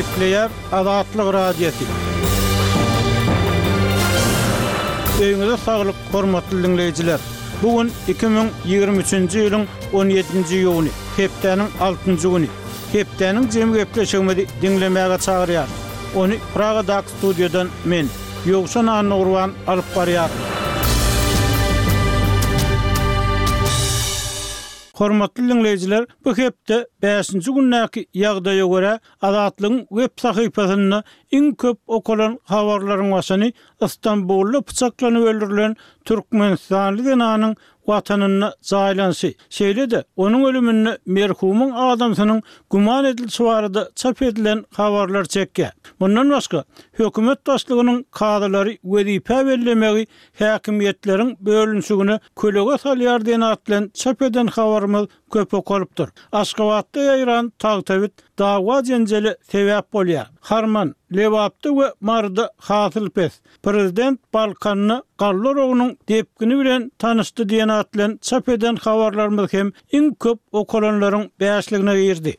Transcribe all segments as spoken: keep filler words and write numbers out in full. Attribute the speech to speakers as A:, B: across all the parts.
A: Nükleer Azatlyk Radiosu. Öýüňize saglyk, hormatly dinleýijiler. Bugün iki bin ýygrimi üçinji ýylyň on ýedinji ýuny, hepdeniň altynjy güni. Hepdeniň jemy gepleşigini dinlemäge çagyrýar. Onu Praga'daki studiodan men, Ýogşan Anurwan alyp barýar. Hormatly dinleýijiler, bu hepde beşinji günnäki ýagdaýa görä Azatlygyň web sahypasyna iň köp okulan habarlaryň başyny Istanbulda pyçaklanyp öldürilen Türkmenistanly genanyň watanyna jaýlansy. Şeýle-de onuň ölümini merhumyň adamsynyň guman edilýäsi barada çap edilen habarlar çekkä. Bundan başga hökümet başlygynyň kadrlary wezipe bellemegi häkimiýetleriň bölünşigini kölege salýar diýen atlan çap eden habarymyz köp okulypdyr. Aşgabatda ýaýran tag-tabit dawa jenjeli sebäp bolýar. Harman, Lewapda we Marda Hasylpes prezident Balkanyny Gallorowynyň depkini bilen tanışdy diýen atlan çap eden habarlarymyz hem iň köp okulanlaryň beşligine girdi.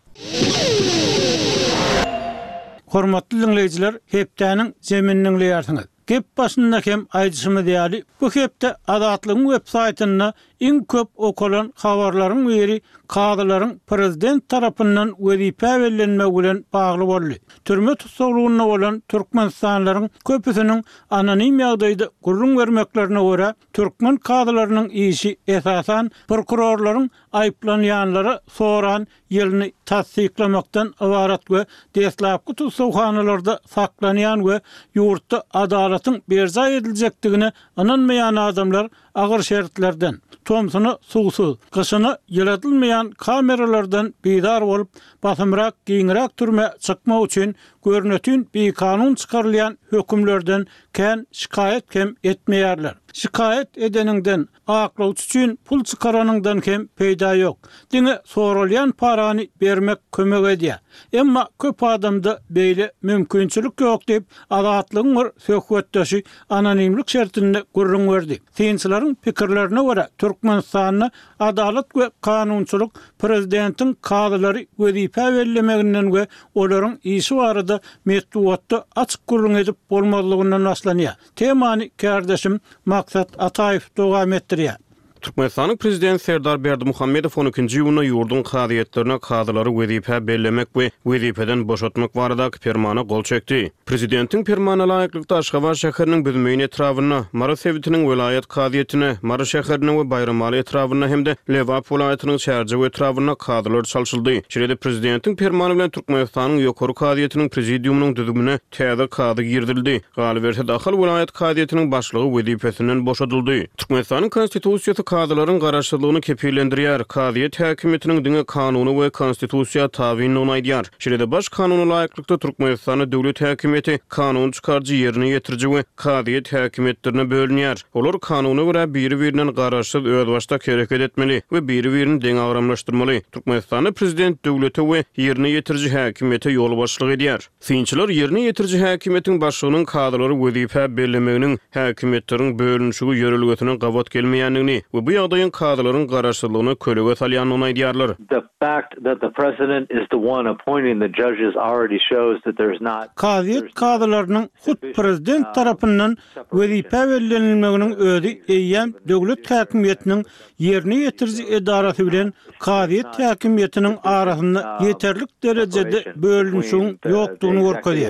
A: Hormatly dinleýijiler, hepdeniň jeminiň ýarsyňyz. Gep başynda hem aýdyşymy diýäli, bu hepde Azatlygyň web saýtyna iň köp okulan habarlaryň biri kadrlaryň prezident tarapyndan wezipe bellenmegi bilen bagly boldy. Türme tutuklugyna bolan Türkmenistanlaryň köpüsiniň anonim ýagdaýda gurrun bermeklerine görä türkmen kadrlarynyň işi esasan prokurorlaryň aýplanýanlary soran ýylyny tasdiklamakdan ibarat we deslapky tutukxanalarda saklanýan we ýurtda adalatyň berza ediljekdigine inanmaýan adamlar agyr şertlerden Tomsunu suwsuz, gyşyny ýylatylmaýan kameralardan beýdar bolup, basymrak, giňrak türme çykmak üçin görnetün bir kanun çykarylýan hökümlerden kän şikayet hem etmeýärler. Şikayet edeniňden aklaw üçin pul çykaranyňdan hem peýda ýok. Diňe sorulýan parany bermek kömek edýär. Emma köp adamda beýle mümkinçilik ýok diýip Azatlygyň bir söhbetdeşi anonimlik şertinde gurrun berdi. Synçylaryň pikirlerine görä Türkmenistanyň adalet we kanunçylyk prezidentiň kadrlary wezipe bellemeginden we olaryň işi barada metduatda açyk gurrun edip bolmadygyndan aslanýar. Temany kardeşim Maksat Ataýew dowam etdirýär.
B: Türkmenistanyň prezidenti Serdar Berdimuhammedow on ikinji ýylyna ýurdun kadiýetlerine kadrlary wezipe bellemek we wezipeden boşatmak baradaky fermana gol çekdi. Prezidentiň fermana laýyklykda Aşgabat şäheriniň Büdümýin etrawyna, Mara Sewitiniň welayat kadiýetine, Mara şäheriniň we Bayramaly etrawyna hemde Lewap welaýatynyň Şärje etrawyna kadrlar çalşyldy. Şeýle prezidentiň fermany bilen Türkmenistanyň ýokary kadiýetiniň prezidiumynyň düzümine täze kady girdildi. Galiberde dahil welayat kadiýetiniň başlygy wezipesinden boşadyldy. Türkmenistanyň konstitusiýasy kadrlaryň garaşdyrlygyny kepillendirýär. Kadiýet häkimetiniň diňe kanuny we konstitusiýa tabyn onaýdýar. Şeýle baş kanuny laýyklykda Türkmenistany döwlet häkimeti kanun çykarjy ýerine ýetirji we kadiýet häkimetlerine bölünýär. Olar kanuny görä biri-biriniň garaşsyz öz başda hereket etmeli we biri-birini deň agramlaşdyrmaly. Türkmenistanyň prezident döwleti we ýerine ýetirji häkimeti ýol başlyk edýär. Synçylar ýerine ýetirji häkimetiň başlygynyň kadrlary wezipe bellemeginiň häkimetleriň bölünşigi ýörelgetiniň gawat gelmeýändigini we bu ýagdaýyň kadrlaryň garaşdyrlygyny kölege salýan onaýdýarlar.
C: The fact that the president is the one appointing the judges already shows that there's not
A: Kadiýet kadrlarynyň hut prezident tarapyndan wezipe bellenilmeginiň özi eýýän döwlet häkimetiniň ýerine ýetirji edarasy bilen kadiýet häkimetiniň arasynda ýeterlik derejede bölünşiň ýokdugyny görkezýär.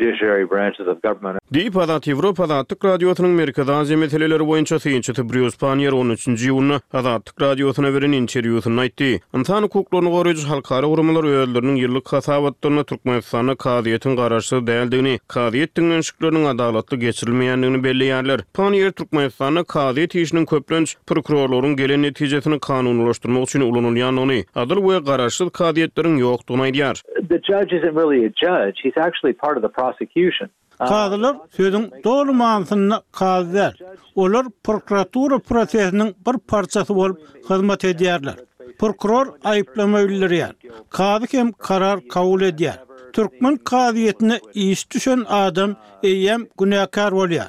B: Diýip Azat Ýewropa Azatlyk radiosynyň Merkez Aziýa meseleleri boýunça synçy Bruce Panier on üçinji ýylyna Azatlyk radiosyna beren interwýusyny aýtdy. Insan hukuklaryny goraýjy halkara gurumlar öýleriniň ýyllyk hasabatlaryna Türkmenistanyň kadiýetiň garaşsyz däldigini, kadiýet diňleşikleriniň adalatly geçirilmeýändigini belleýärler. Panier Türkmenistanyň kadiýet işiniň köplenç prokurorlaryň gelen netijesini kanunlaşdyrmak üçin ulanylýan ony adil we garaşsyz kadiýetleriň ýokdugyny aýdýar.
C: The judge isn't really a judge. He's actually part of the prosecution.
A: Kadrlar sözüň dolu mansyna kadrlar. Olar prokuratura prosesiniň bir parçasy bolup hyzmat edýärler. Prokuror aýyplama bildirýär. Kady hem karar kabul edýär. Türkmen kadiýetine iş düşen adam eýem günäkar bolýar.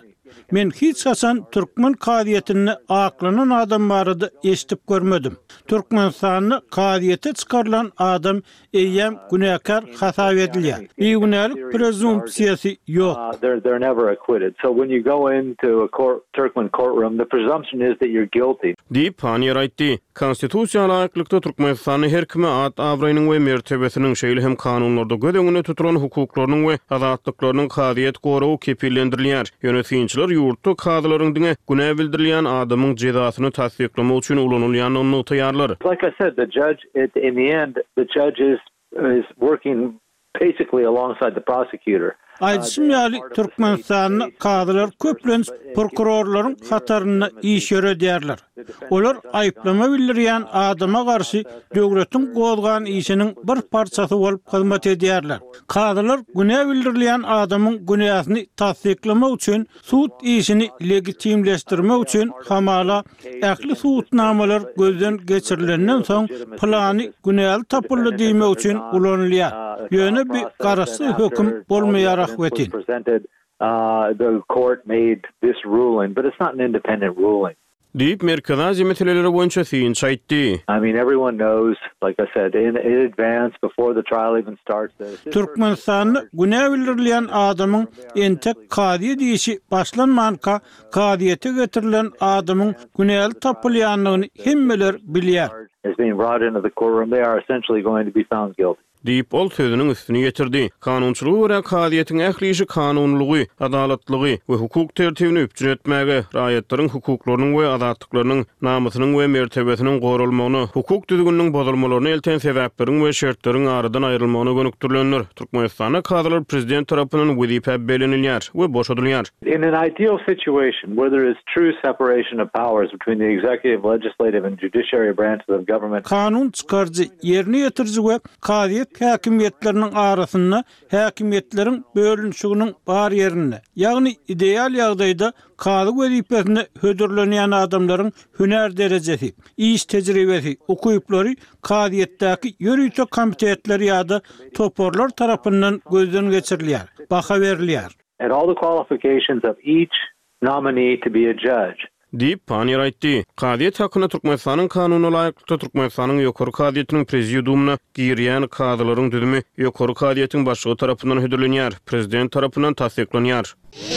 A: Men hiç hasan Türkmen kadiyetini aklanan adam barıdı eşitip görmedim. Türkmenistan'ı kadiyete çıkarılan adam eyyem günahkar hata edilýär. Bir günahlyk prezumpsiyasi yok.
C: Uh, they're they're never acquitted. So when you go into a court, Turkmen courtroom, the presumption is that you're guilty.
B: Diýip Panier aýtdy. Konstitusiýal aýaklykda Türkmenistany her kime at awraýynyň we mertebesiniň şeýle hem kanunlarda göz öňüne tutulan hukuklarynyň we azatlyklarynyň kadiyet gorawy kepillendirilýär. Ýönetimçiler ýurtda kadylaryň diňe günä bildirilýän adamyň jezasyny tasdiklamak üçin ulanylýanyny taýýarlar.
C: Like I said, the judge at, in the end, the judge is is working basically alongside the prosecutor.
A: Aýdysym ýaly Türkmenistanyň kadylar köplenç prokurorlaryň hataryny iş ýöredýärler. Olar aýplama bildirýän adama garşy döwletiň gozgan işiniň bir parçasy bolup hyzmat edýärler. Kadylar günä bildirilýän adamyň günahyny tasdiklamak üçin suud işini legitimleşdirmek üçin hamala ähli suudnamalar gözden geçirilenden soň plany günäli tapyldy diýmek üçin ulanylýar. Ýöne bir garasy höküm bolmaýar.
C: Presented, uh, the court made this ruling, but it's not an independent ruling.
B: Diýip Merkez Aziýa meseleleri boýunça syň çaýtdy.
C: I mean, everyone knows, like I said, in, in advance, before the trial even starts.
A: Türkmenistanyň günä bildirilýän adamyň entek kadiýe diýişi başlanmanka kadiyete getirilen adamyň günäli tapylýanlygyny hemmeler bilýär.
C: Is being brought into the courtroom, they are essentially going to be found guilty.
B: Diýip ol sözüniň üstüne getirdi. Kanunçylygy we kadiyetiň ählişi kanunlugy, adalatlygy we hukuk tertibini üpjür etmäge, raýatlaryň hukuklarynyň we azatlyklarynyň namysynyň we mertebesiniň gorulmagyny, hukuk düzgüniniň bozulmalaryny elten sebäpleriň we şertlaryň aradan aýrylmagyny gönükdirlenler. Türkmenistana kadylar prezident tarapyndan wezipe belenilýär we boşadylýar.
C: In an ideal situation where there is true separation of powers between the executive, legislative and judiciary branches of government.
A: Kanun çıkarjy, ýerine ýetirji we kadiyet häkimetleriniň arasynda häkimetleriň bölünşiginiň bar ýerine, ýagny ideal ýagdaýda kady wezipesine hödürlenýän adamlaryň hüner derejesi, iş tejribesi, okuýuplary kadiyetdäki ýörüýte komitetleri ýa-da toporlar tarapyndan gözden geçirilýär, baha berilýär.
C: And all the qualifications of each nominee to be a judge.
B: Diýip Panier aýtdy. Kadiyet hakyna Türkmenistanyň kanunyna laýyklykda Türkmenistanyň ýokary kadiyetiniň prezidiumuna girýän kadylaryň düzümi ýokary kadiyetiň başlygy tarapyndan hödürlenýär, prezident tarapyndan tasdiklanýar.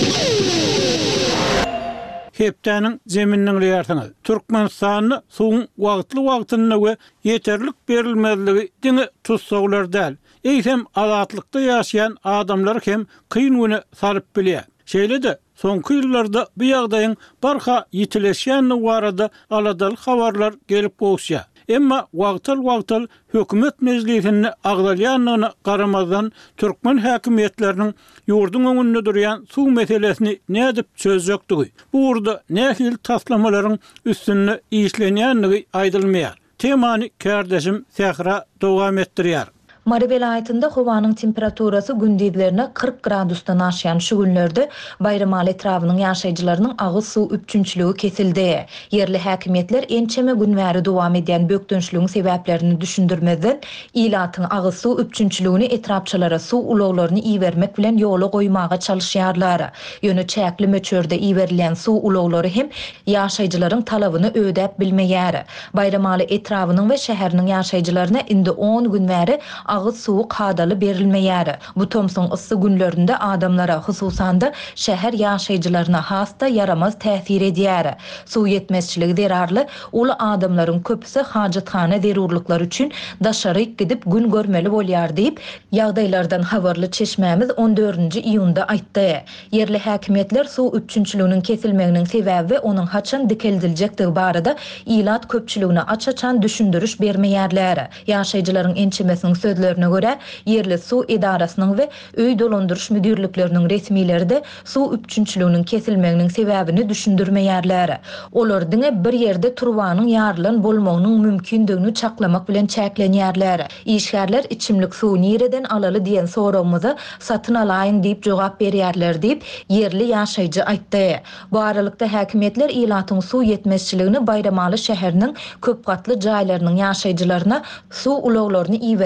A: Hepdäniň zemininiň ýartyny Türkmenistanyň suwun wagtly wagtyna we ýeterlik berilmezligi diňe tutsaglar däl. Eýsem azatlykda ýaşaýan adamlar hem kyn güne saryp bilýär. Şeýle-de soňky ýyllarda bu ýagdaýyň barha ýitileşýäni barada aladaly habarlar gelip goýşýar. Emma wagtal-wagtal hökümet meclisini agdalýanyna garamazdan Türkmen häkimetleriniň ýurdun öňünde durýan suw meselesini nädip çözjekdigi, bu urda nähil taslamalaryň üstüne işlenýänligi aýdylmaýar. Temany kardeşim Sehra dowam etdirýär.
D: Mari vilayetinde howanyň temperaturasy gündizlerine kırk gradusdan aşýan şu günlerde bayram etrawynyň ýaşaýjylarynyň agyz suw üpçünçligi kesildi. Yerli häkimetler ençeme günbäri dowam edýän bökdönçlüğüň sebäplerini düşündirmeden ilatyň agyz suw üpçünçligini etrapçylara suw ulaglaryny iýermek bilen ýola goýmaga çalışýarlar. Ýöne çäkli möçörde iýerilen suw ulaglary hem ýaşaýjylaryň talabyny ödäp bilmeýär. Bayram etrawynyň we şäheriniň ýaşaýjylaryna indi on günbäri agyz suw kadaly berilmeýär. Bu Thompson ıssy günlerinde adamlara, hususan da şäher ýaşaýjylaryna hasta yaramaz täsir edýär. Suw ýetmezçiligi derarly, ol adamlaryň köpüsi hajatxana zerurlyklary üçin daşary gidip gün görmeli bolýar diýip ýagdaýlardan habarly çeşmämiz on dördünji iýunda aýtdy. Yerli häkimetler suw üpçünçliginiň kesilmeginiň sebäbi onuň haçan dikeldiljektigi barada ilat köpçüligine açaçan düşündürüş bermeýärler. Ýaşaýjylaryň ençemesiniň sözlerine göre yerli su idarasynyň we öý dolandyrış müdürlikleriniň resmileri de su üpçünçliginiň kesilmeginiň sebäbini düşündirmeýärler. Olar diňe bir ýerde turbanyň ýarlyň bolmagynyň mümkindigini çaklamak bilen çäklenýärler. İşgärler içimlik suw nireden alaly diýen sorawmyza satyn alaýyn diýip jogap berýärler diýip yerli ýaşaýjy aýtdy. Bu aralykda häkimetler ilatyň suw ýetmezçiligini Bayramaly şäheriniň köp gatly jaýlarynyň ýaşaýjylaryna suw ulaglaryny iýermek bilen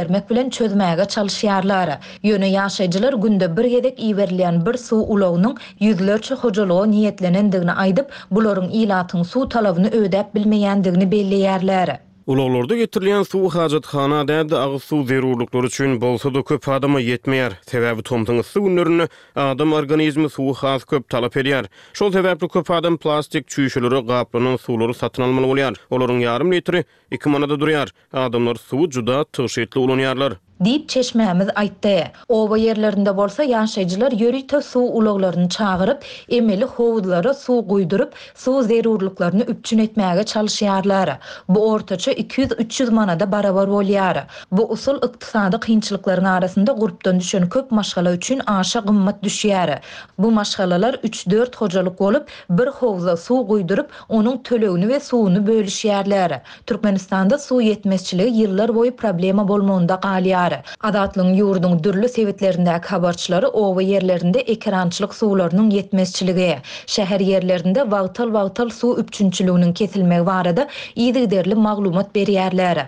D: bilen çözmäge çalışýarlar. Ýöne ýaşaýjylar günde bir gezek iýerilýän bir suw ulagnyň ýüzlerçe hojalygy niýetlenendigini aýdyp, bularyň ilatyň suw talabyny ödäp bilmeýändigini belleýärler.
B: Ulaglarda getirilýän suw hajatxana däde agyz suw zerurlyklary üçin bolsa-da köp adama ýetmeýär. Sebäbi tomtuň ysy günlerini adam organizmi suw has köp talap edýär. Şol sebäpli köp adam plastik çüýşeleri, gaplanyň suwlary satyn almaly bolýar. Olaryň ýarym litri iki manada durýar. Adamlar suw juda tyşytly ulanýarlar.
D: Diýip çeşmämiz aýtdy. Oba ýerlerinde bolsa ýaşaýjylar ýörükde suw ulaglaryny çagyryp, emeli howuzlara suw guýduryp, suw zerurlyklaryny üpçün etmäge çalışýarlar. Bu ortaça iki yüz üç yüz manada barabar bolýar. Bu usul ykdysady kynçylyklaryň arasynda gurupdan düşen köp maşgala üçin aşa gymmat düşýär. Bu maşgalalar üç dört hojalyk bolup, bir howuza suw guýduryp, onuň tölegini we suwuny bölüşýärler. Türkmenistanda suw ýetmezçiligi ýyllar boýy problema bolmagynda galýar. Adatlyň ýurdun dürli sebitlerindäki habarçylary oba ýerlerinde ekrançylyk suwlarynyň ýetmezçiligi, şäher ýerlerinde wagtal-wagtal suw üpçünçiliginiň kesilmegi barada ýygyderli maglumat berýärler.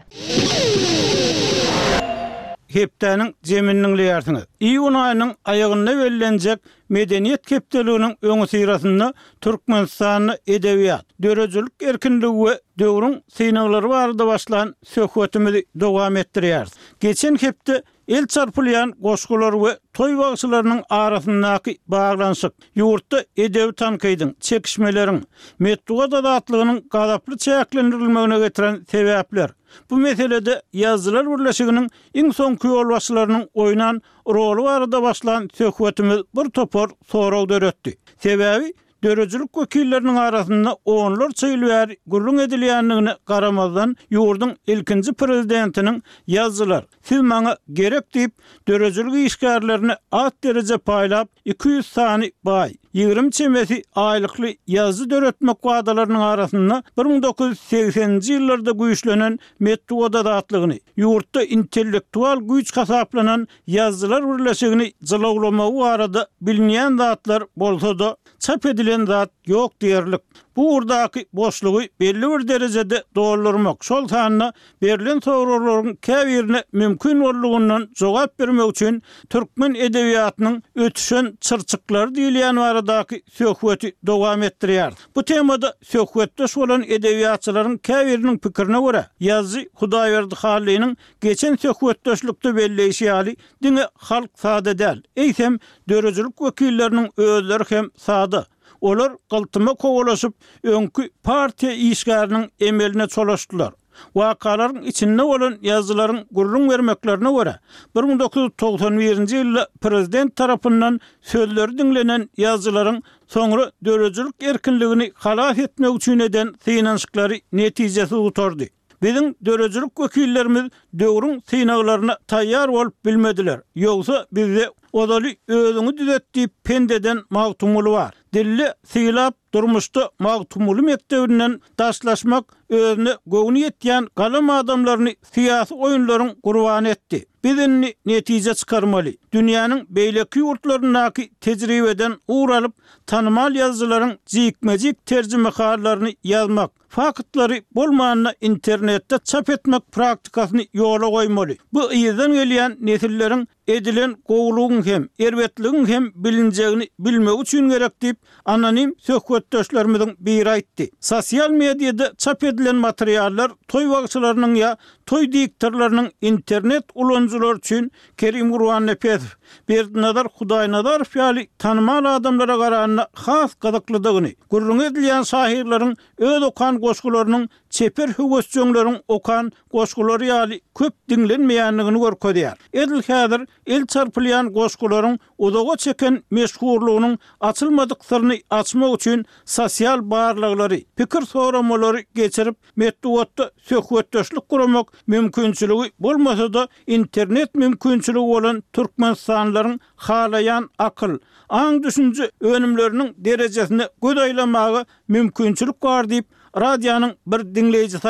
A: Hepdäniň zemininiň ýartyny. İýun aýynyň aýagyna verilenjek medeniýet kepdeliginiň öňü syrasynda Türkmenistany edebiýat, dörejilik erkinligi we döwrüň synaglary barada başlan söhbetimizi dowam etdirýär. Geçen hepde el çarpylýan goşgular we toy bagçylarynyň arasyndaky baglanşyk, ýurtda edebi tankydyň, çekişmeleriň, metduat adatlygynyň gadaply çäklendirilmegine getiren sebäpler. Bu meselede Yazılar Birleşiginiň iň soňky ýolbaşçylarynyň oýnan rolu barada başlan söhbetimiz bir topar sorag döretdi. Sebäbi dörejilik wekilleriniň arasynda onlarça ýyl bäri gurrun edilýändigine garamazdan ýurdun ilkinji prezidentiniň Yazılar, siz maňa gerek diýip dörejilik işgärlerini at derece paýlap iki yüz sany baý ýygrimi çemesi aýlykly yazı döretmek wagdalarynyň arasynda bir ming dokuz yüz seksenji ýyllarda güýçlenen metduat adatlygyny, ýurtda intellektual güýç hasaplanan Yazılar Birleşigini jylaglamagy barada bilinýän zatlar bolsa-da çap edilen zat ýok diýerlik. Bu urdaky boşlugy belli bir derejede doldurmak, şol sanna berilen soraklaryň käbirine mümkin bolýandan jogap bermek üçin türkmen edebiýatynyň ötüşen çyrçyklary diýilýän baradaky söhbeti dowam etdirýär. Bu temada söhbetde bolan edebiýatçylaryň käbiriniň pikirine görä, Ýazy Hudaýberdi Halynyň geçen söhbetdeşlikde belleýişi ýaly diňe halk sada däl. Eýsem dörejilik wekilleriniň özleri hem sada. Olar galtyma kowalaşyp öňkü partiýa işgäriniň emeline çolaşdylar. Wakalaryň içinde bolan ýazylaryň gurrun bermeklerine görä bir ming dokuz yüz togson birinji ýylda prezident tarapyndan sözleri dinlenen ýazylaryň soňra dörejilik erkinligini halas etmek üçin eden synanşyklary netijesi utardy. Bizim dörejilik wekillerimiz döwrüň synaglaryna taýýar bolup bilmediler. Ýogsa bizde odaly özüňi düzetdiýip pendeden magtumuly bar. Dilli sylap durmuşda magtumuly mektebinden daşlaşmak özüne göwni etýän galam adamlaryny syýasy oýunlaryň gurbany etdi. Bizini netije çykarmaly. Dünýäniň beýleki ýurtlaryndaky tejribeden uğralyp tanymal ýazylaryň jikmejik terjimehalaryny ýazmak, faktları bolmanyna internetde çap etmek praktikasyny ýola goýmaly. Bu ýerden gelýän nesilleriň edilen gowlugyň hem erwetligiň hem bilinjegini bilmek üçin gerek diýip anonim söhbetdeşlerimiziň biri aýtdy. Sosial mediada çap edilen materiallar toy bagçylarynyň ýa toy diýiktorlarynyň internet ulanjylar üçin Kerim Gurbannepezow Berdinazar Hudaýnazarow ýaly tanymal adamlara garanyna has gazaklydygyny, gurrun edilýän şahyrlaryň öz okan goşgularynyň çeper höwesçöňleriň okan goşgulary ýaly köp dinlenmeýändigini görkezýär. Edil häzir el çarpylýan goşgularyň uzaga çeken meşhurlygynyň açylmadyklaryny açmak üçin sosial barlyklary, pikir soramalary geçirip metduatda söhbetdeşlik guramak mümkinçiligi bolmasa-da internet mümkinçiligi bolan Türkmenistanlaryň halayan akyl, aň düşünje önümleriniň derejesini göz aýlamagy mümkinçilik bar diýip radionyň bir dinleýijisi aýtdy.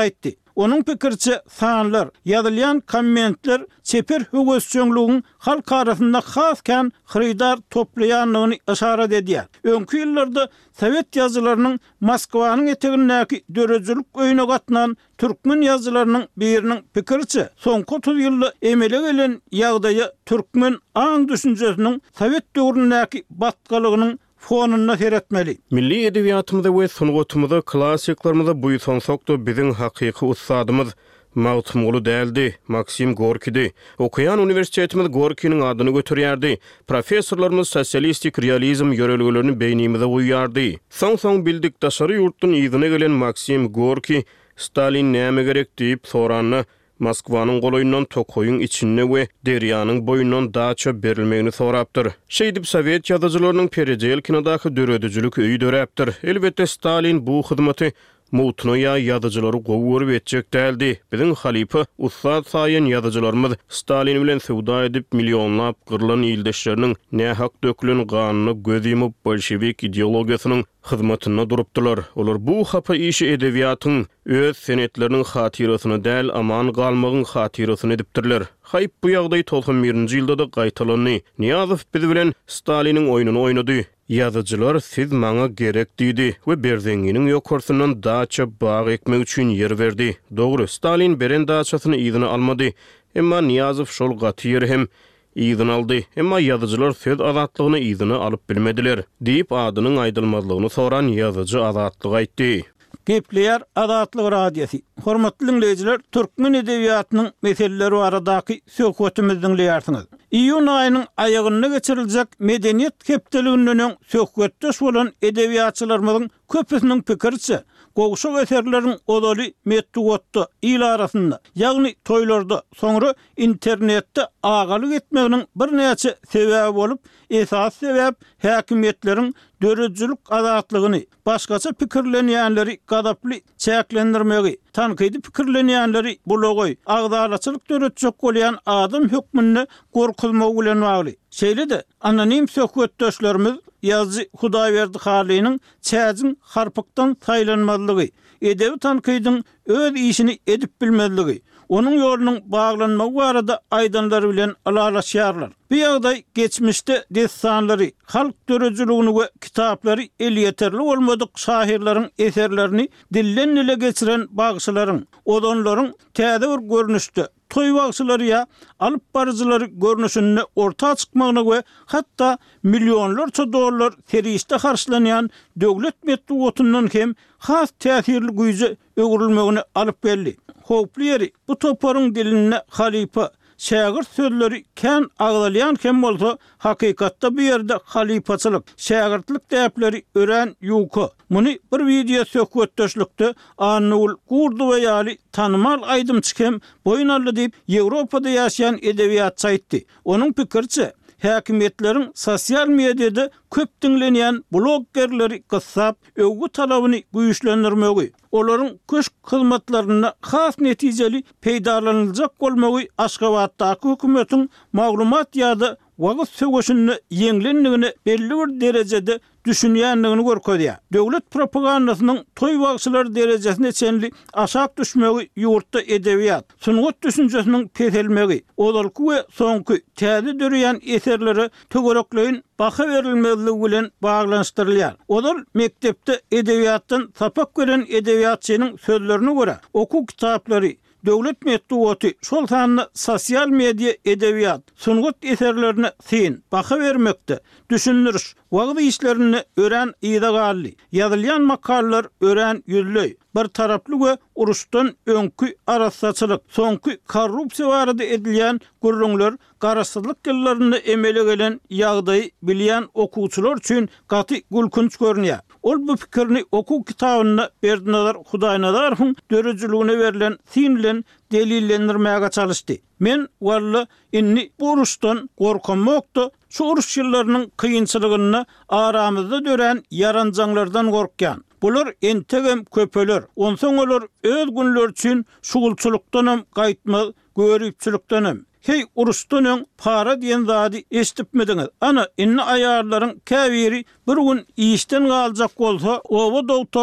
A: Onun pikirçe sanlar, ýazylýan kommentler çeper höwesçöňlüğiň halk arasynda hasken hyrydar toplaýanlygyny işaret edýär. Öňkü ýyllarda Sowet ýazylarynyň Moskwanyň etegindäki dörejçilik öýüne gatnan türkmen ýazylarynyň biriniň pikirçe soňky otuz ýylda emele gelen ýagdaýy türkmen aň düşünjesiniň Sowet döwründäki batgalygynyň fonuna seretmeli.
B: Milli edebiýatymyzda we sungatymyzda klassiklarymyzda bu sonsokda biziň hakyky ustadymyz Mawtumulu däldi, Maksim Gorkidi. Okuyan universitetimiz Gorkiniň adyny götürýärdi. Professorlarymyz sosialistik realizm ýörelgilerini beýnimize goýýardy. Soň-soň bildik daşary ýurtdan ýygyna gelen Maksim Gorki Stalin näme gerek diýip soranny Moskwanyň goloýundan tokoýuň içinde we derýanyň boýundan daça berilmegini sorapdyr. Şeýdip Sowet ýazyjylarynyň perejel kinodaki döredüjilik öýü dörepdir. Elbetde Stalin bu hyzmaty Mutnoya ýazyjylary gowuryp etjek däldi. Biziň halipa ustad saýan ýazyjylarymyz Stalin bilen sowda edip millionlap gyrlan ýyldaşlarynyň nähak dökülen ganyny gözýümüp bolşewik ideologiýasynyň hyzmatyna durupdylar. Olar bu hapa işi edebiýatyň öz senetleriniň hatirasyny däl aman galmagyň hatirasyny edipdirler. Haýp bu ýagdaý to'qson birinji ýylda da gaýtalandy. Niýazow biz bilen Staliniň oýunyny oýnady. Ýazyjylar siz maňa gerek diýdi we berdiňiniň ýokursundan daça bag ekmek üçin ýer berdi. Dogry, Stalin beren daçasyny ýygyna almady. Emma Niýazow şol gaty ýeri hem ýygyna aldy. Emma ýazyjylar söz azatlygyny ýygyna alyp bilmediler. Diýip adynyň aýdylmazlygyny soran ýazyjy azatlyk aýtdy.
A: Gepleýär Azatlyk radiosi. Hormatly dinleýijiler, türkmen edebiýatynyň meseleleri baradaky söhbetimizi dinleýärsiňiz. İýun aýynyň aýagyna geçiriljek medeniýet hepdeliginden söhbetdeş bolan edebiýatçylarymyzyň köpüsiniň pikirçe, gowşak eserleriň odaly metduatda ýyl arasynda, ýagny toýlarda, soňra internetde agalyk etmeginiň bir näçe sebäbi bolup, esas sebäp häkimetleriň dörejçilik azatlygyny, başgaça pikirlenýänleri gadaply çäklendirmegi, tankydy pikirlenýänleri bulagoy, agdalaçylyk dörejçilik bolýan adam hökmünde gorkulmagy bilen bagly. Şeýle-de anonim söhbetdeşlerimiz ýazgy Hudaýberdi Halynyň çäziň harpykdan taýlanmazlygy, edebi tankydyň öz işini edip bilmezligi, onun ýolunyň baglanmagy barada aýdanlary bilen alalaşýarlar. Bu ýagdaý geçmişde dessanlary, halk dörejçiligini we kitaplary el ýeterli bolmadyk şairleriň eserlerini dillen ile geçiren bagşylaryň, odanlaryň täze bir görnüşde toy bagşylary ýa alyp barjylary görnüşinde orta çykmagyna we hatda millionlarça dollar teriste karşılanýan döwlet metduatyndan hem has täsirli güýje öwrülmegini alyp geldi. Hoply ýeri bu toparyň diline halipa şägir sözleri kän agdalýan hem bolsa hakykatda bu ýerde halipaçylyk, şägirtlik däpleri ören ýuka. Muny bir video söhbetdeşlikde Anul Kurdu we ýaly tanymal aýdymçy hem boýunarly diýip Ýewropada ýaşaýan edebiýatçy aýtdy. Onuň pikirçe, häkimetleriň sosial mediada köp dinlenýän bloggerleri gyssap, öwgü talabyny güýçlendirmegi, olaryň köşk hyzmatlaryna has netijeli peýdalanylajak bolmagy Aşgabatdaky hökümetiň maglumat ýa-da wagt söwüşini ýeňlenligini belli bir derejede düşünýänligini görkezýär. Döwlet propagandasynyň toy wagtçylar derejesine çenli aşak düşmegi ýurtda edebiýat, sungat düşünjesiniň peselmegi, odalky we soňky täze dörýän eserleri tögerekleýin baha berilmezligi bilen baglanşdyrylýar. Odal mektepde edebiýatdan sapak gören edebiýatçynyň sözlerine görä, oku kitaplary, döwlet metduaty şol sanly sosial media edebiýat, sungat eserlerine sen baha bermekde, düşündiriş, wagty işlerini ören ýyda gally, ýazylýan makallar ören ýüzlüy, bir taraply we uruşdan öňkü arasaçylyk, soňky korrupsiýa barada edilýän gurrunlar, garaşsyzlyk ýyllaryny emele gelen ýagdaýy bilýän okuwçylar üçin gaty gülkünç görnýär. Ol bu pikirni oku kitabyna Berdinazar Hudaýnazarowyň dörejçiligine berilen sin bilen delillendirmäge çalışdy. Men walla inni bu uruşdan gorkanmakda, şu uruş ýyllarynyň kıyınçylygyny aramyzda dören yaranjaňlardan gorkýan. Bular entegem köpeler, onsoň olar öz günler üçin şugulçylykdan hem gaýtma, görüpçülükden hem. Hey uruşdan öň para diýen zady eşitipmediňiz. Ana inni aýarlaryň käbiri bir gün işden galjak bolsa, owa doktoruny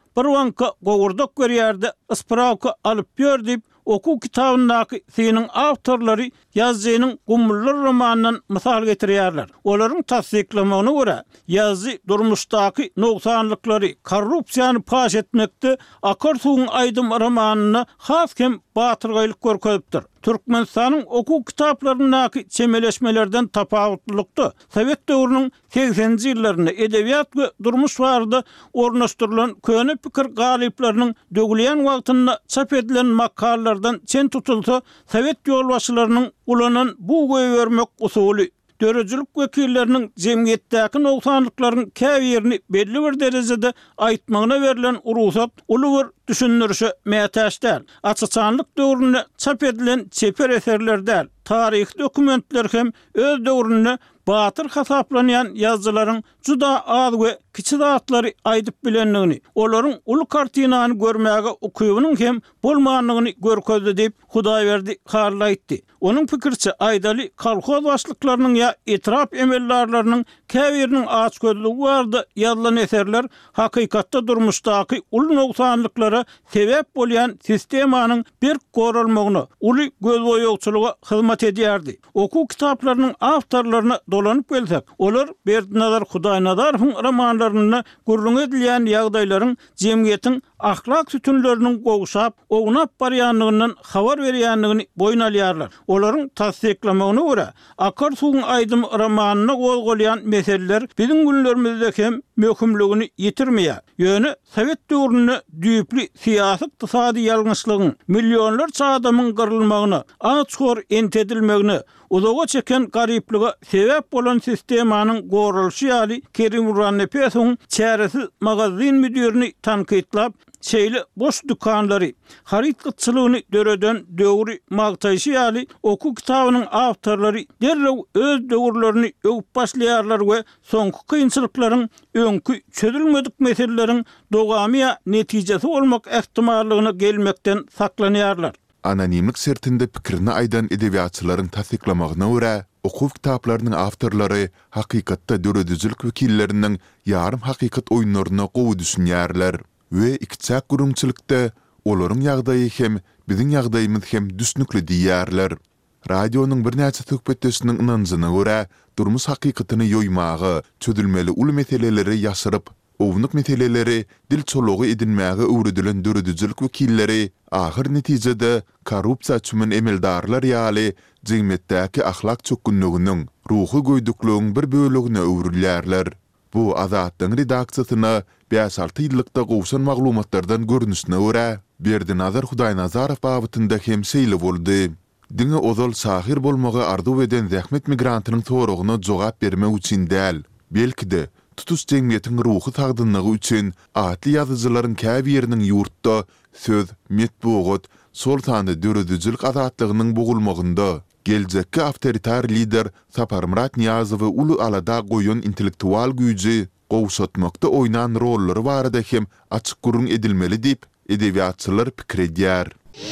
A: bir wanka gowurduk görýärdi, ıspravka alyp ýerdip oku kitabyndaky senin awtorlary ýazgynyň Gummullar romanынан mysal getirýärler. Olaryň tasdiklamagyna görä, ýazgy durmuşdaky noksanlyklary, korrupsiýany paş etmekde Akarsuň aýdym romanyna has hem batyrgylyk görkezipdir. Türkmenistanyň oku kitaplaryndaky çemeleşmelerden tapawutlykdy. Sowet döwrüniň seksenji ýyllaryna edebiýat we durmuş barada ornaşdyrylan köne pikir galyplarynyň dögülýän wagtynda çap edilen makalalardan çen tutulsa, Sowet ýolbaşçylarynyň ulanan bu göýbermek usuly dörejülük wekilleriniň jemgyýetdäki noksanlyklaryň käbirini belli bir derejede aýtmagyna berilen urusat uly bir düşünürşe mätäşdär. Açıçanlyk döwründe çap edilen çeper eserlerden taryh dokumentler hem öz döwründe batyr hasaplanýan ýazgylaryň juda az we kiçi zatlary aýdyp bilenligini, olaryň uly kartinany görmäge ukybynyň hem bolmanlygyny görkezdi diýip Hudaýberdi Karl aýtdy. Onuň pikirçe aýdaly kolhoz başlyklarynyň ýa etrap emellarlarynyň käbiriniň aç gözlügi bardy ýazylan eserler hakykatda durmuşdaky uly noksanlyklara sebäp bolýan sistemanyň bir goralmagyny, uly gözboýagçylyga hyzmat edýärdi. Oku kitaplarynyň awtorlaryna dolanyp gelsek, olar Berdinazar Hudaýnazarowyň romanlaryna gurrun edilýän ýagdaýlaryň jemgyýetiň ahlak sütünlerinin gowşap, ognap barýanlygyndan habar berýänligini boyun alýarlar. Olaryň tasdiklamagyna görä, Akarsuň aýdym romanyna gozgolýan meseleler biziň günlerimizde hem möhümligini ýitirmeýär. Ýöne Sowet döwrüne düýpli syýasy ykdysady ýalňyşlygyň, millionlarça adamyň gyrylmagyna, açgor entedilmegine, uzağa çeken garyplyga sebäp bolan sistemanyň gorulşy ýaly Kerim Urnepetowň çäresi magazin müdirini tankytlap, şeýle boş dukanlary, haritçylygyny döreden döwri magtaýşy ýaly oku kitabynyň awtorlary derrew öz döwürlerini öwüp başlaýarlar we soňky kynçylyklaryň öňkü çözülmedik meseleleriň dogamy netijesi bolmak ähtimallygyny gelmekden saklanýarlar.
E: Anonimlik sertinde pikirini aýdan edebiýatçylaryň tasdiklamagyna görä, oku kitaplarının awtorlary hakykatda döredüzülük wekilleriniň ýarym hakykat oýunlaryna gowy düşünýärler we ikçak gurumçylykda olaryň ýagdaýy hem biziň ýagdaýymyz hem düsnükli diýärler. Radionuň bir näçe töhbetçisiniň inanjyna görä, durmuş hakykatyny ýoýmagy, çözülmeli uly meseleleri ýaşyryp, ownuk meseleleri dil çology edinmäge öwredilen döredüzülük wekilleri ahir netijede korrupsiýa üçin emeldarlar ýaly jemgyýetdäki ahlak çökünliginiň, ruhy goýduklygyň bir bölegine öwrülýärler. Bu Azatdyň redaksiýasyna beş alty ýyllykda gowşan maglumatlardan görnüşine görä, Berdinazar Hudaýnazarow babynda hem şeýle boldy. Diňe ozal şahir bolmagy arzu eden zähmet migrantynyň soragyna jogap bermek üçin däl, belki-de tutuş jemgyýetiň ruhy tagdynlygy üçin atly ýazyjylaryň käbiriniň ýurtda söz, metbuat, sol sany döredüzülük azatlygynyň bogulmagynda geljekki awtoritar lider Sapar Murat Niyazowy uly alada goýan intellektual güýji gowşatmakda oýnan rollary barada hem açyk gurrun edilmeli diýip edebiýatçylar pikir edýär.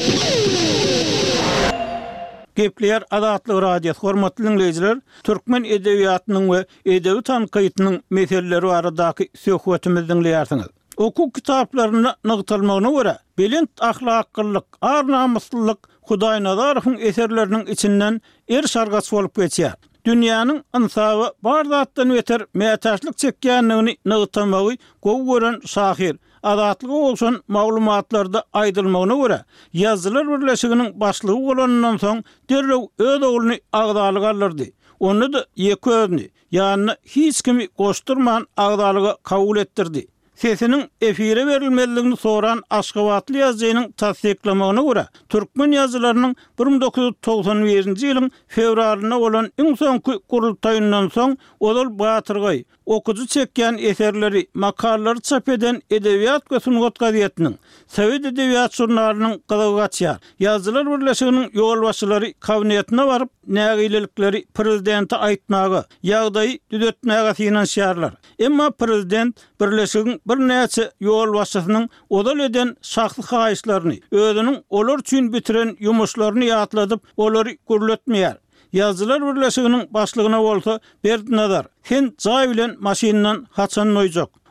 A: Gepler Azatlyk radiosu hormatly dinleyijiler, türkmen edebiýatynyň we edebi tankytynyň meseleleri baradaky söhbetimizi dinleýärsiňiz. Oku kitaplaryna nygtalmagyna görä, belent ahlaklyk, ar-namuslyk Hudaýnazarowyň eserleriniň içinden er şargaç bolup geçýär. Dünýäniň insaby bar zatdan beter mätäçlik çekýänligini nygtamagy gowy gören şahir Azatlygy bolsun maglumatlarda aýdylmagyna görä, ýazgylar birleşiginiň başlygy bolanyndan soň derrew öz ogluny agdalyga alyrdy. Onu da ýeki özüni, ýani hiç kimi goşdurman agdalyga kabul etdirdi. Sesinin efire verilmeliligini soran Aşgabatly ýazgynyň tasdiklamagyna görä, türkmen ýazgylarynyň bir ming dokuz ýüz togsan beşinji ýylyň fevralyna bolan iň soňky gurultaýyndan soň ozal batyrgy, okudy çekýän eserleri, makalary çap eden Edebiýat we Sungat gazetiniň, Sowet edebiýat jurnalynyň gyzygaçýar, ýazgylar birleşiginiň ýolbaşçylary kabinetine baryp nägilelikleri prezidente aýtmagy, ýagdaýy düzeltmäge finansiýarlar. Emma prezident birleşigiň bir näçe ýolbaşçysynyň odal eden şahsy haýyşlaryny, özüniň olar üçin bitiren ýumuşlaryny ýatladyp, olary gürletmeýär. Ýazgylar birleşiginiň başlygyna bolsa Berdinazar, sen jaý bilen maşynadan haçan noýjak.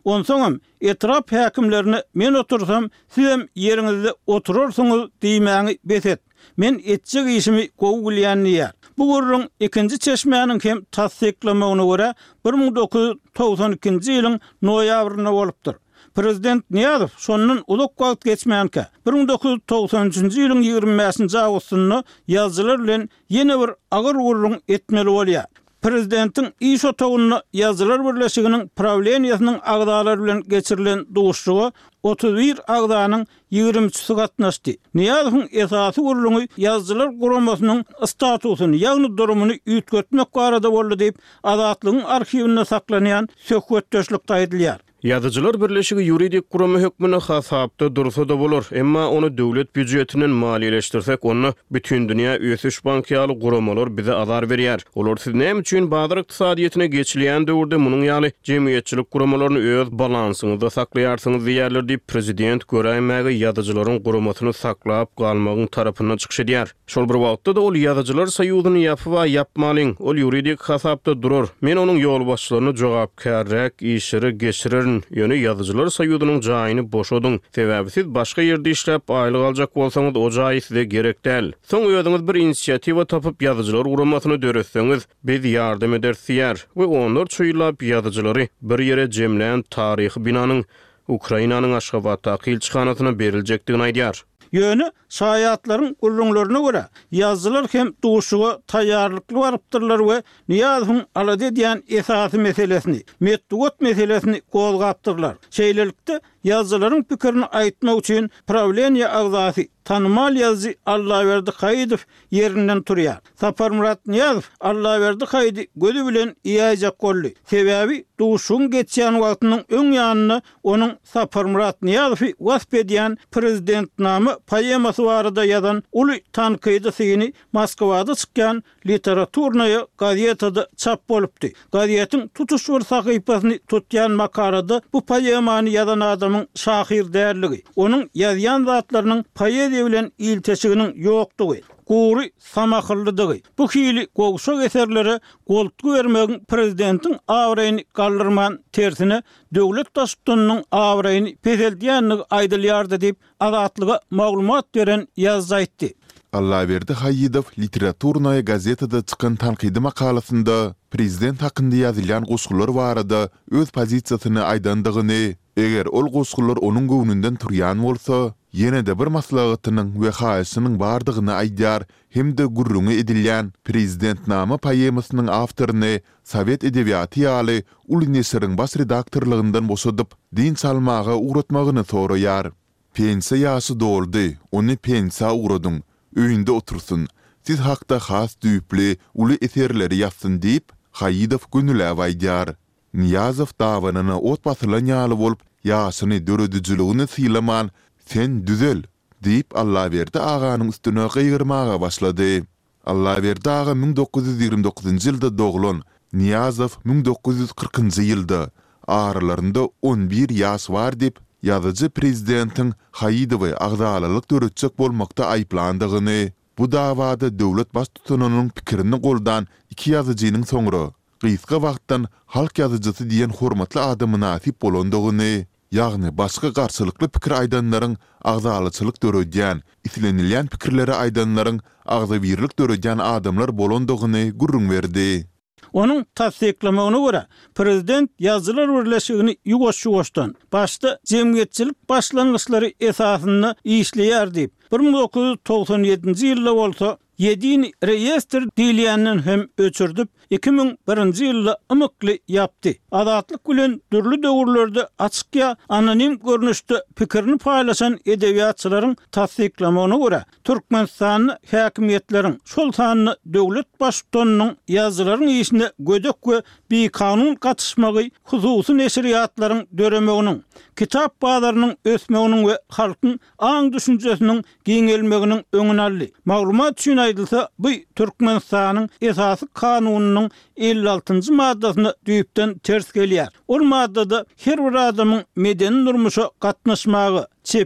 A: Onsoňam etrap häkimlerini men otursam, sizem ýeriňizde oturursyňyz diýmäňi beset. Men etjek işimi gowgulýanýar. Bu gurrun ikinci çeşmäniň hem tasdiklamagyna görä bir ming dokuz yüz togsan ikinji ýylyň noýabryna bolupdyr. Prezident Niýazow şondan uzak wagt geçmänke bir ming dokuz yüz togsan üçinji ýylyň ýygrimi beşinji awgustyny ýazgylar bilen ýene bir agyr gurrun etmeli bolýar. Prezidentiň iş otagyny ýazgylar birleşiginiň prawleniýasynyň agdalary bilen geçirilen duguşçugy otuz bir agdanyň ýygrimiçisi gatnaşdy. Niýazowyň esasy gurruny ýazgylar guramasynyň statusyny, ýagny durumuny üýtgetmek barada boldy diýip Azatlygyň arxiwinde saklanýan söhbetdeşlikde aýdylýar.
B: Ýazyjylar birleşigi ýuridik guramy hökmüne hasapda dursa da bolar, emma onu döwlet büdjetinden maliýeleşdirsek, onu bütün dünýä ösüş bankiýaly guramalar bize azar berýär. Olar siz näme üçin bazar ykdysadyýetyne geçilýän döwürde munyň ýaly jemgyýetçilik guramalaryny öz balansyňyzda saklaýarsyňyz diýerler diýip prezident göräýmäge ýazyjylaryň guramasyny saklap galmagyň tarapyndan çykyş edýär. Şol bir wagtda da ol ýazyjylar soýuzyny ýapyp we ýapmalyň, ol ýuridik hasapda durur. Men onuň ýolbaşçylaryny jogapkärrek işleri geçirir. Ýöne ýazyjylar soýuzynyň jaýyny boşadyň. Sebäbi siz başga ýerde işläp aýlyk aljak bolsaňyz o jaý size gerek däl. Soň öýüňiz bir inisiatiwa tapyp ýazyjylar guramasyny döretseňiz, biz ýardam edersizler we onlar çuýlap ýazyjylary bir ýere jemlän taryhy binanyň Ukrainanyň Aşgabatda kilçyhanasyna beriljekdigini aýdýar.
A: Ýöne şaýatlaryň gurrunlaryna görä ýazgylar hem duguşuga taýýarlykly barypdyrlar we Niýazowyň alady diýen esasy meselesini, metdugot meselesini gozgapdyrlar. Şeýlelikde ýazgylaryň pikirini aýtmak üçin prawleniýa agzasy Tanmal ýazgy Allaýberdi Haýydow ýerinden turýar. Saparmurat Niýazow Allaýberdi Haýydy gözü bilen ýaýjak boldy. Sebäbi duguşuň geçýän wagtynyň öň ýanyna onuň Saparmurat Niýazowy wasp edýän prezident namy poemasy barada ýazan uly tankydy syny Moskwada çykýan literaturnaýa gazetada çap bolupdy. Gazetiň tutuş bir sahypasyny tutýan makalada bu poemany ýazan adamyň şahyr därligi, onuň ýazýan zatlarynyň poeziýa bilen ilteşiginiň ýokdugy, gury samakyllydygy. Bu hili gowşak eserlere goltgu bermegiň prezidentiň awraýyny galdyrman tersine döwlet daşdynyň awraýyny peseldiýänligi aýdylýardy diýip Azatlyga maglumat beren ýazaýtdy.
E: Allaýberdi Haýydow literaturnaýa gazetada çykan tankydy makalasynda prezident hakynda ýazylýan gosgular barada öz pozisiýasyny aýdandygyny, eger ol gosgular onuň göwnünden turýan bolsa, ýene-de bir maslahatynyň we haýysynyň bardygyny aýdýar hem de gurrungy edilýän prezident namy poemasynyň awtoryny Sowet edebiýaty ýaly Uly Nesiriň bas redaktorlygyndan boşadyp din salmaga uğratmagyny soraýar. Pensiýa ýaşy doldy, ony pensiýa uğradyň. Öýünde otursun, siz hakda has düýpli, uly eserleri ýazsyn diýip Haýydow gönüläp aýdýar. Niýazow dawanyny ot basylan ýaly bolup, ýaşyny döredijligini sylaman, sen düzel diýip Allaýberdi aganyň üstüne gygyrmaga başlady. Allaýberdi aga ming dokuz yüz ýygrimi dokuzynjy ýylda doglan, Niýazow ming dokuz yüz kırkynjy ýylda. Aralarynda on bir ýaş bar diýip ýazyjy prezidentiň Haýydowy agzalalyk döretjek bolmakda aýplandygyny, bu dawada döwlet baş tutananyň pikirini goldan iki ýazyjynyň soňra gysga wagtdan halk ýazyjysy diýen hormatly adamy nasip bolandygyny, ýagny başga garşylykly pikir aýdanlaryň agzalyçylyk döredýän, islenilýän pikirleri aýdanlaryň agzabirlik döredýän adamlar bolandygyny gurrun berdi.
A: Onuň tasdiklamagyna görä, prezident ýazgylar birleşigini ýugoş-ýugoşdan başda jemgyýetçilik başlangyçlary esasyny işleýär diýip bir ming dokuz yüz togsan ýedinji ýylda bolsa ýedini reýestr diýilýänden hem öçürdüp iki ming birinji ýylda ymykly ýapdy. Azatlyk bilen dürli döwürlerde açykya anonim görnüşde pikirini paýlaşan edebiýatçylaryň tasdiklamagyna görä, Türkmenistan häkimiýetleriň şol sanyny döwlet başçylarynyň ýazgylaryň işine gödek we bir kanun gatışmagy hususy neşriýatlaryň döremeginiň, kitap bazarynyň ösmeginiň we halkyň aň düşünjesiniň giňelmeginiň öňüne aldy. Maglumat üçin aýdylsa, bu Türkmenistanyň esasy kanunynyň elli altynjy maddasyna düýpden ters gelýär. Ol maddada her bir adamyň medeni durmuşa gatnaşmagy, çeper,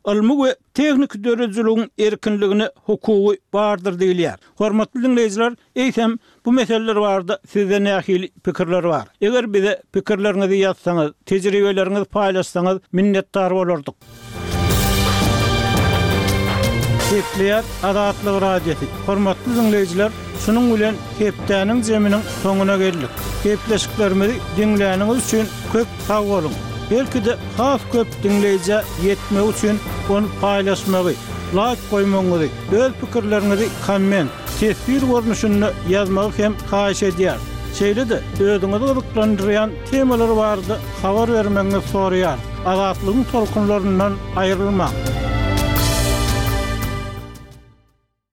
A: ilmi we teknik dörejiligiň erkinligine hukugy bardyr diýilýär. Hormatly dinleýijiler, eýsem bu meseleler barada sizde nähili pikirler bar. Eger bize pikirleriňizi ýazsaňyz, tejribelerinizi paýlaşsaňyz minnetdar bolardyk. Hepleýär Adatlyk radiosi. Hormatly dinleýijiler, şunun bilen hepdäniň jeminiň soňuna geldik. Hepleşiklerimizi dinläniňiz üçin köp sag bolun. Belki de has köp dinleýije ýetmek üçin onu paýlaşmagy, like goýmagy, öz pikirlerinizi komment, tesbir görnüşinde ýazmagy hem haýyş edýär. Şeýle de özüňizi gyzyklandyrýan temalar bardy, habar bermeňizi soraýar. Adatlygyň tolkunlaryndan aýrylmak.